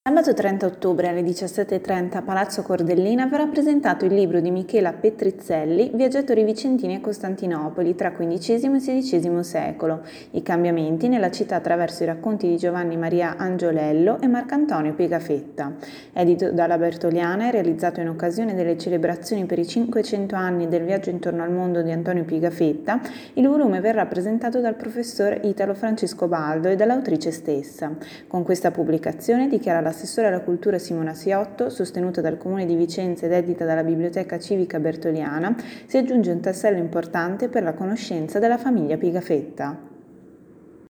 Sabato 30 ottobre alle 17:30 a Palazzo Cordellina verrà presentato il libro di Michela Petrizzelli, Viaggiatori vicentini a Costantinopoli tra XV e XVI secolo, i cambiamenti nella città attraverso i racconti di Giovanni Maria Angiolello e Marcantonio Pigafetta. Edito dalla Bertoliana e realizzato in occasione delle celebrazioni per i 500 anni del viaggio intorno al mondo di Antonio Pigafetta, il volume verrà presentato dal professor Italo Francesco Baldo e dall'autrice stessa. Con questa pubblicazione, dichiara l'assessore alla cultura Simona Siotto, sostenuta dal Comune di Vicenza ed edita dalla Biblioteca Civica Bertoliana, si aggiunge un tassello importante per la conoscenza della famiglia Pigafetta.